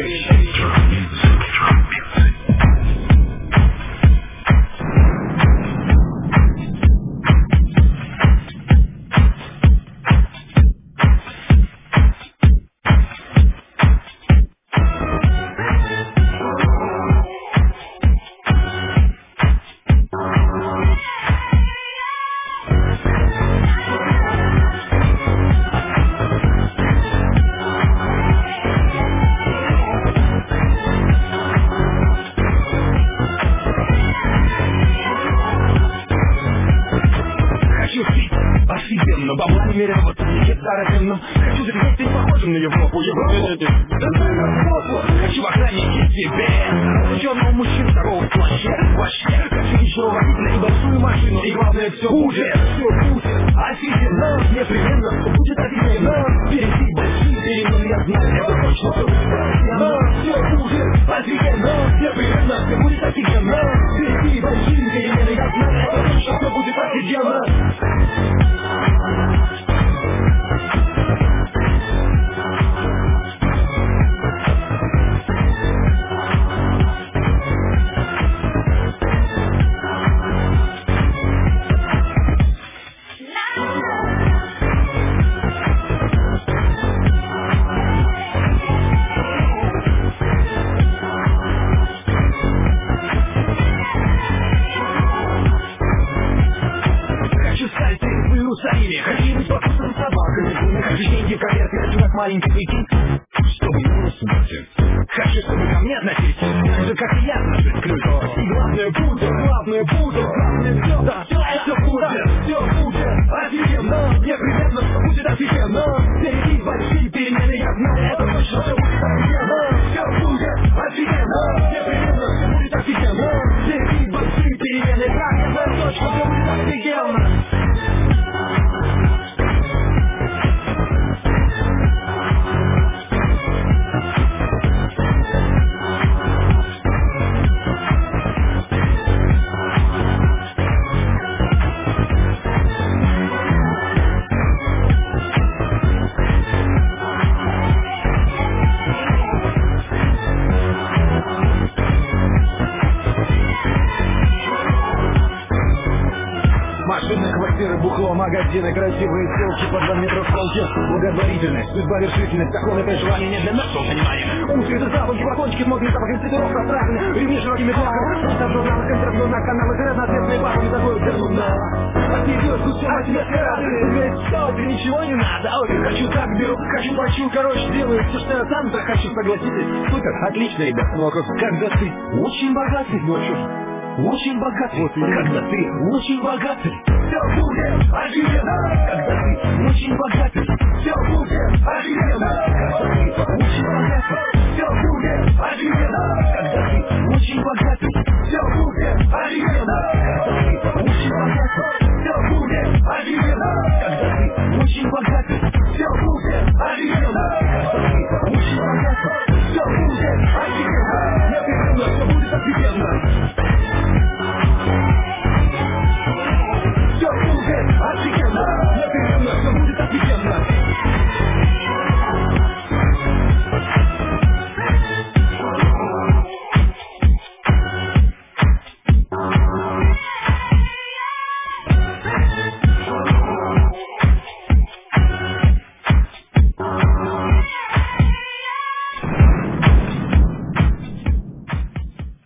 Но бабла немерено, не старательным. Хочу заглянуть, ты не похожим на Европу. Хочу охранники тебе. Ученого мужчину второго в плаще. Вообще, хочу еще водителя и большую машину. И главное, все будет. Офигенно, непременно, все будет офигенно. Впереди большие перемены, я знаю, это точно все будет офигенно. Все будет офигенно, непременно, все будет офигенно. Впереди большие перемены, я знаю, это точно все будет офигенно. Хочу быть покусанным собакой. Хочу деньги, конверты, хочу как маленький прикинь. Чтобы не усмотреть. Хочу, чтобы ко мне относились так же, как и я отношусь к людям. И главное будет, главное все, да, все будет офигенно, непременно, все будет офигенно. Впереди большие перемены, я знаю, это точно все будет офигенно. Все будет офигенно, непременно, все будет офигенно. Впереди большие перемены, я знаю, точно все будет офигенно. Машины, квартиры, бухло, магазины, красивые селки по 2 метра в полке. Благотворительность, судьба, вершительность, закон, это желание не для нашего понимания. Узкие запахи, флакончики, модный запах институтов, расстраиваны, ремни широкими плаками. Просто в журналах, интервью на каналах, разноцветные бабы, такое вернуто. А ты идешь, тут все на тебя рады. Ведь что, ты ничего не надо. Ой, хочу так беру, хочу плачу, короче, делаю все, что я сам захочу, согласитесь. Супер, отлично, ребят. Вопрос, когда ты очень богатый, ночью. Очень богатый, вот когда ты очень богатый, все будет офигенно. Когда ты очень богатый, все будет офигенно. Когда ты очень богатый, все будет офигенно. Когда ты очень богатый, все будет офигенно. Когда ты очень богатый.